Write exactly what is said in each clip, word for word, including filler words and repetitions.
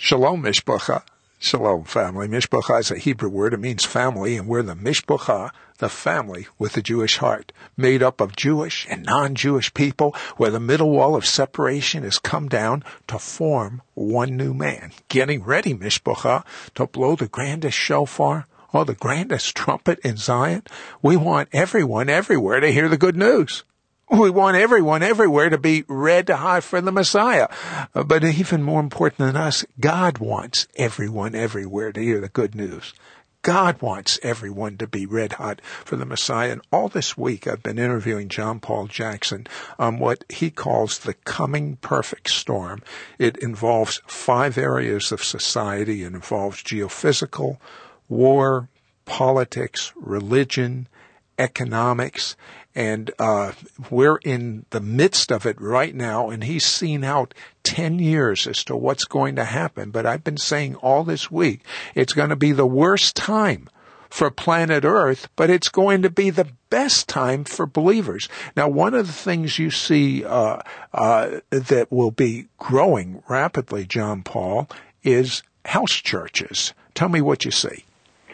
Shalom, Mishpacha. Shalom, family. Mishpacha is a Hebrew word. It means family, and we're the Mishpacha, the family with the Jewish heart, made up of Jewish and non-Jewish people, where the middle wall of separation has come down to form one new man. Getting ready, Mishpacha, to blow the grandest shofar or the grandest trumpet in Zion. We want everyone everywhere to hear the good news. We want everyone everywhere to be red hot for the Messiah. Uh, but even more important than us, God wants everyone everywhere to hear the good news. God wants everyone to be red hot for the Messiah. And all this week I've been interviewing John Paul Jackson on what he calls the coming perfect storm. It involves five areas of society. It involves geophysical, war, politics, religion, economics. And uh we're in the midst of it right now, and he's seen out ten years as to what's going to happen. But I've been saying all this week, it's going to be the worst time for planet Earth, but it's going to be the best time for believers. Now, one of the things you see uh uh that will be growing rapidly, John Paul, is house churches. Tell me what you see.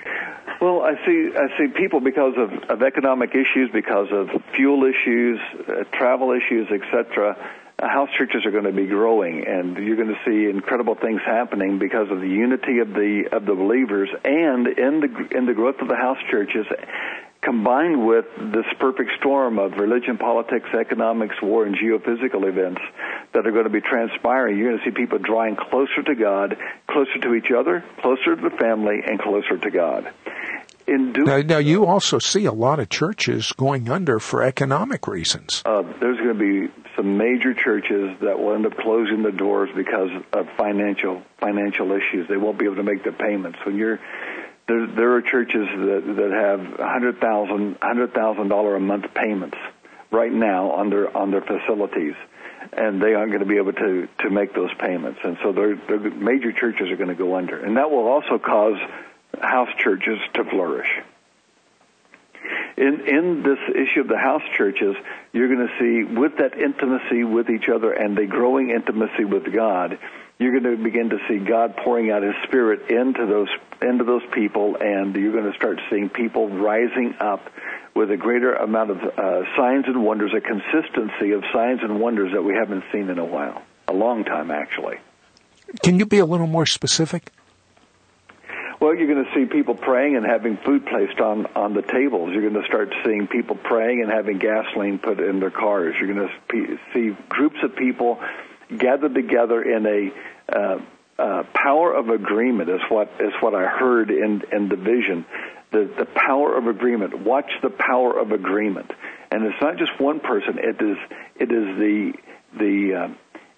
Well, I see I see people because of, of economic issues, because of fuel issues, uh, travel issues, et cetera. Uh, house churches are going to be growing, and you're going to see incredible things happening because of the unity of the of the believers, and in the in the growth of the house churches, combined with this perfect storm of religion, politics, economics, war, and geophysical events that are going to be transpiring. You're going to see people drawing closer to God, closer to each other, closer to the family, and closer to God. In doing now, now, you also see a lot of churches going under for economic reasons. Uh, there's going to be some major churches that will end up closing the doors because of financial financial issues. They won't be able to make the payments. When you're there, there are churches that that have one hundred thousand one hundred thousand dollars a month payments right now on their on their facilities, and they aren't going to be able to to make those payments. And so their major churches are going to go under, and that will also cause house churches to flourish. In in this issue of the house churches, you're going to see, with that intimacy with each other and the growing intimacy with God, you're going to begin to see God pouring out His Spirit into those into those people, and you're going to start seeing people rising up with a greater amount of uh, signs and wonders, a consistency of signs and wonders that we haven't seen in a while, a long time actually. Can you be a little more specific? Well, you're going to see people praying and having food placed on, on the tables. You're going to start seeing people praying and having gasoline put in their cars. You're going to see groups of people gathered together in a uh, uh, power of agreement is what is what I heard in, in the vision. The, the power of agreement. Watch the power of agreement. And it's not just one person. It is it is the the uh,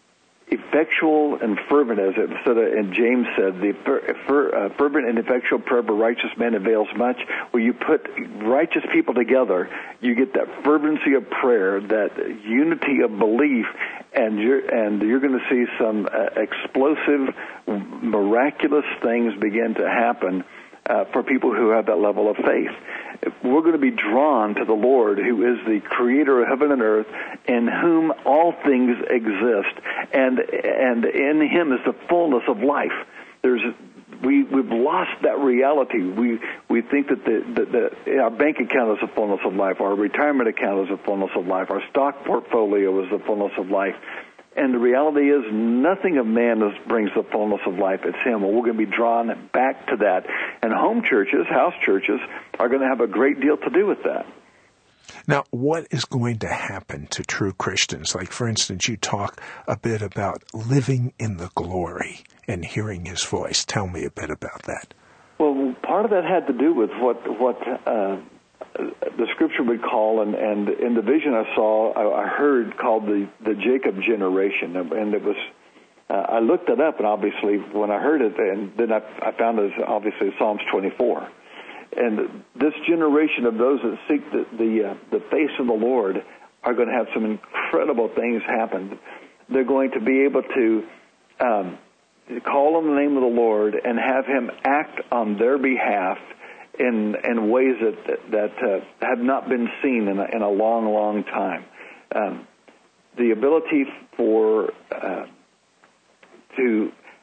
effectual and fervent, as it said, and James said, the fer, fer, uh, fervent and effectual prayer of a righteous man avails much. Where you put righteous people together, you get that fervency of prayer, that unity of belief, and you're and you're going to see some uh, explosive, miraculous things begin to happen uh, for people who have that level of faith. We're going to be drawn to the Lord, who is the creator of heaven and earth, in whom all things exist, and and in Him is the fullness of life. There's we we've lost that reality. We we think that the, the, the our bank account is the fullness of life, our retirement account is the fullness of life, our stock portfolio is the fullness of life. And the reality is, nothing of man is, brings the fullness of life. It's Him. And we're going to be drawn back to that. And home churches, house churches, are going to have a great deal to do with that. Now, what is going to happen to true Christians? Like, for instance, you talk a bit about living in the glory and hearing His voice. Tell me a bit about that. Well, part of that had to do with what what uh, the Scripture would call, and, and in the vision I saw, I, I heard called the, the Jacob generation. And it was, uh, I looked it up, and obviously when I heard it, and then I, I found it as obviously Psalms twenty-four. And this generation of those that seek the the, uh, the face of the Lord are going to have some incredible things happen. They're going to be able to um, call on the name of the Lord and have Him act on their behalf in in ways that that uh, have not been seen in a, in a long, long time. Um, the ability for uh, to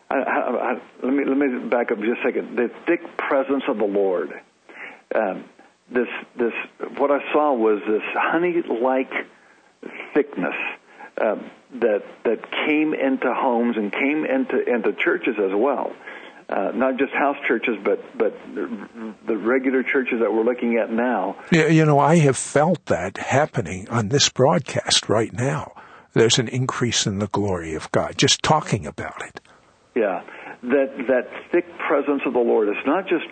I, I, I, let me let me back up just a second. The thick presence of the Lord. Um, this this what I saw was this honey-like thickness uh, that that came into homes and came into into churches as well. Uh, not just house churches, but but the regular churches that we're looking at now. Yeah, you know, I have felt that happening on this broadcast right now. There's an increase in the glory of God, just talking about it. Yeah, that that thick presence of the Lord. It's not just,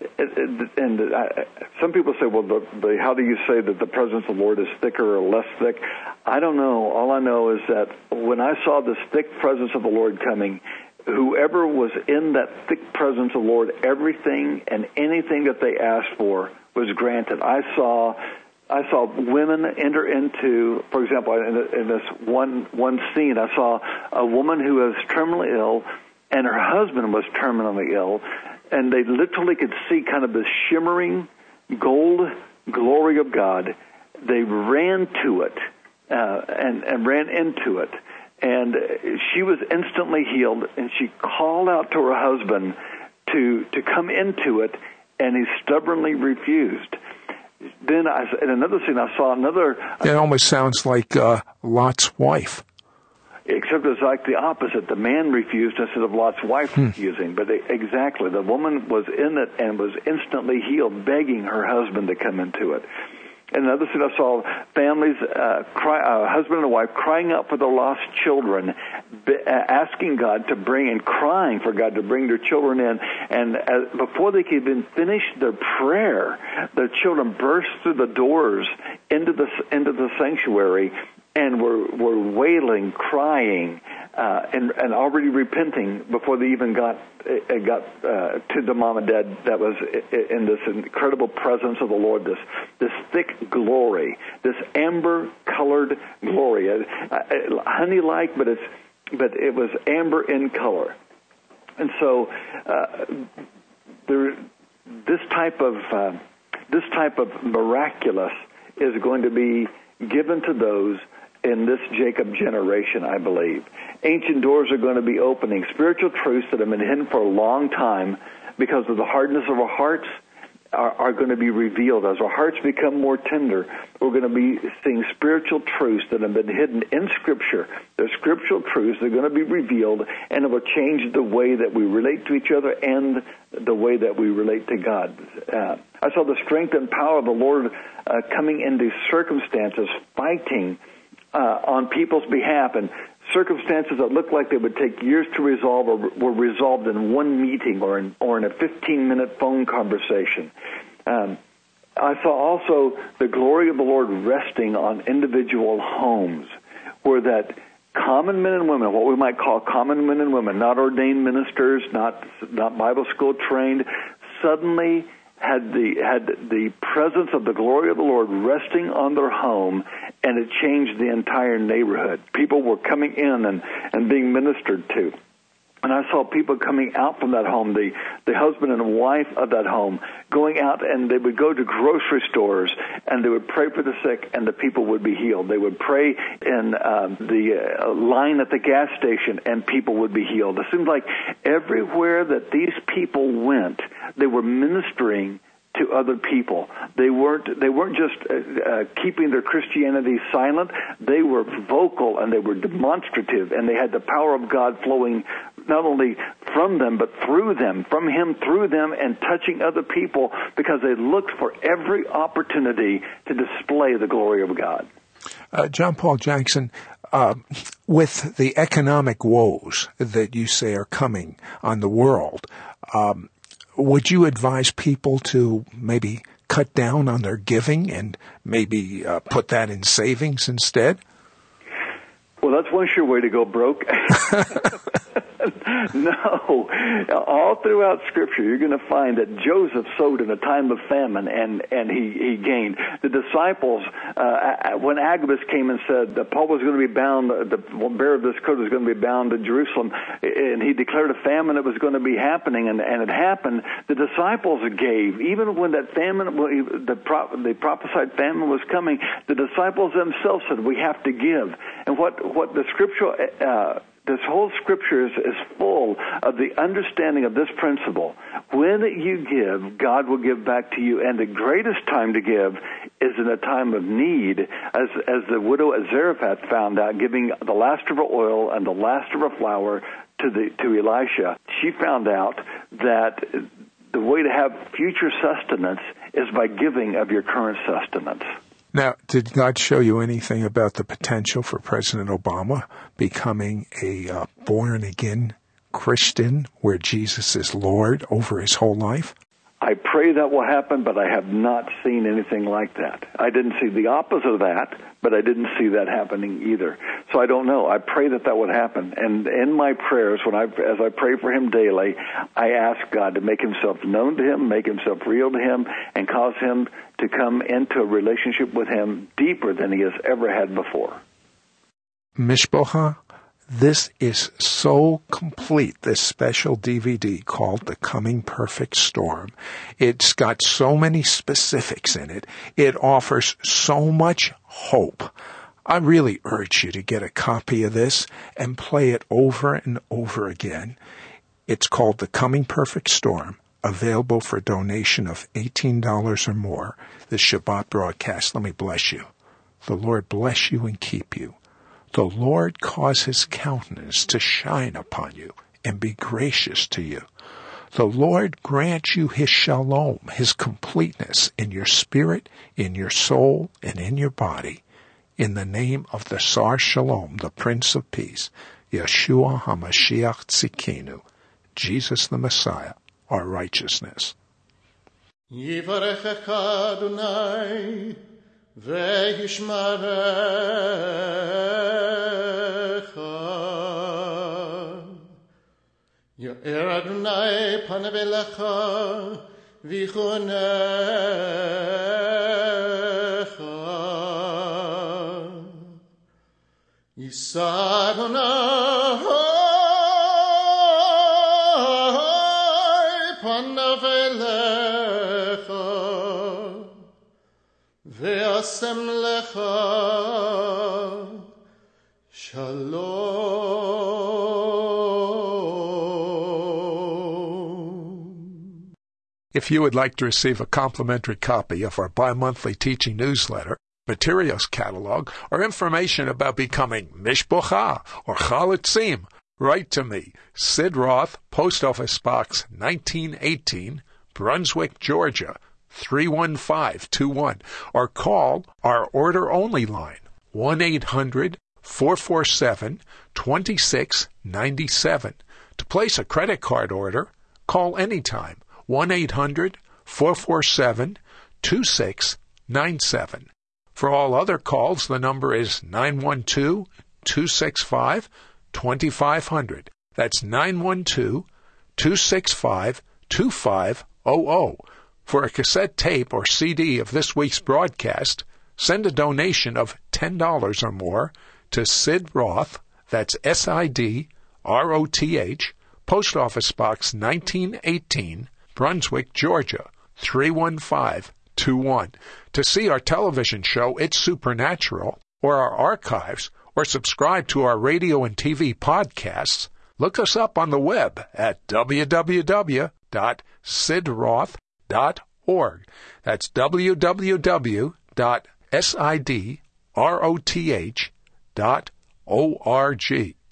and I, some people say, well, the, the, how do you say that the presence of the Lord is thicker or less thick? I don't know. All I know is that when I saw this thick presence of the Lord coming, whoever was in that thick presence of the Lord, everything and anything that they asked for was granted. I saw I saw women enter into, for example, in, in this one one scene, I saw a woman who was terminally ill, and her husband was terminally ill, and they literally could see kind of the shimmering gold glory of God. They ran to it uh, and, and ran into it. And she was instantly healed, and she called out to her husband to to come into it, and he stubbornly refused. Then, I, in another scene, I saw another... It almost sounds like uh, Lot's wife. Except it's like the opposite. The man refused instead of Lot's wife hmm. refusing. But they, exactly, the woman was in it and was instantly healed, begging her husband to come into it. And another thing I saw, families, uh, cry, uh, husband and wife, crying out for their lost children, be, uh, asking God to bring, and crying for God to bring their children in. And uh, before they could even finish their prayer, their children burst through the doors into the into the sanctuary and were were wailing, crying, uh, and and already repenting before they even got uh, got uh, to the mom and dad that was in this incredible presence of the Lord, this this thick glory, this amber-colored glory, uh, uh, honey-like, but it's but it was amber in color, and so uh, there, this type of uh, this type of miraculous is going to be given to those in this Jacob generation, I believe. Ancient doors are going to be opening. Spiritual truths that have been hidden for a long time because of the hardness of our hearts are, are going to be revealed. As our hearts become more tender, we're going to be seeing spiritual truths that have been hidden in Scripture. They're scriptural truths. They're going to be revealed, and it will change the way that we relate to each other and the way that we relate to God. Uh, I saw the strength and power of the Lord uh, coming into circumstances, fighting Uh, on people's behalf, and circumstances that looked like they would take years to resolve or were resolved in one meeting or in, or in a fifteen-minute phone conversation. Um, I saw also the glory of the Lord resting on individual homes, where that common men and women, what we might call common men and women, not ordained ministers, not not Bible school trained, suddenly had the had the presence of the glory of the Lord resting on their home, and it changed the entire neighborhood. People were coming in and, and being ministered to. And I saw people coming out from that home, the, the husband and wife of that home, going out, and they would go to grocery stores, and they would pray for the sick, and the people would be healed. They would pray in um, the uh, line at the gas station, and people would be healed. It seemed like everywhere that these people went, they were ministering to other people. They weren't they weren't just uh, uh, keeping their Christianity silent. They were vocal, and they were demonstrative, and they had the power of God flowing not only from them, but through them, from Him through them, and touching other people, because they looked for every opportunity to display the glory of God. Uh, John Paul Jackson, uh, with the economic woes that you say are coming on the world, um, would you advise people to maybe cut down on their giving and maybe uh, put that in savings instead? Well, that's one sure way to go broke. No. All throughout Scripture, you're going to find that Joseph sowed in a time of famine, and, and he, he gained. The disciples, uh, when Agabus came and said that Paul was going to be bound, the bearer of this coat was going to be bound to Jerusalem, and he declared a famine that was going to be happening, and, and it happened, the disciples gave. Even when that famine, the, the prophesied famine was coming, the disciples themselves said, we have to give. And what, what the Scripture uh, This whole scripture is, is full of the understanding of this principle. When you give, God will give back to you, and the greatest time to give is in a time of need, as as the widow at Zarephath found out, giving the last of her oil and the last of her flour to the to Elisha. She found out that the way to have future sustenance is by giving of your current sustenance. Now, did God show you anything about the potential for President Obama becoming a uh, born-again Christian where Jesus is Lord over his whole life? I pray that will happen, but I have not seen anything like that. I didn't see the opposite of that, but I didn't see that happening either. So I don't know. I pray that that would happen. And in my prayers, when I, as I pray for him daily, I ask God to make himself known to him, make himself real to him, and cause him to come into a relationship with him deeper than he has ever had before. Mishpocha, this is so complete, this special D V D called The Coming Perfect Storm. It's got so many specifics in it. It offers so much hope. I really urge you to get a copy of this and play it over and over again. It's called The Coming Perfect Storm, available for donation of eighteen dollars or more. This Shabbat broadcast, let me bless you. The Lord bless you and keep you. The Lord cause his countenance to shine upon you and be gracious to you. The Lord grant you his shalom, his completeness in your spirit, in your soul, and in your body. In the name of the Sar Shalom, the Prince of Peace, Yeshua HaMashiach Tzidkenu, Jesus the Messiah, our righteousness. Yivarechecha Adonai v'yishmarecha Yo'er Adonai panav elecha v'yichunecha Yisa Adonai panav elecha ve'asem lecha shalom. If you would like to receive a complimentary copy of our bi-monthly teaching newsletter, materials catalog, or information about becoming Mishpocha or Chalitzim, write to me, Sid Roth, Post Office Box nineteen eighteen, Brunswick, Georgia, three one five two one, or call our order-only line, one eight hundred four four seven two six nine seven. To place a credit card order, call anytime, one eight hundred four four seven two six nine seven. For all other calls, the number is nine one two two six five two five zero zero. That's nine one two two six five two five zero zero. For a cassette tape or C D of this week's broadcast, send a donation of ten dollars or more to Sid Roth, that's S I D R O T H, Post Office Box nineteen eighteen, Brunswick, Georgia, three one five two one. To see our television show, It's Supernatural, or our archives, or subscribe to our radio and T V podcasts, look us up on the web at w w w dot sid roth dot org. That's w w w dot sid roth dot org.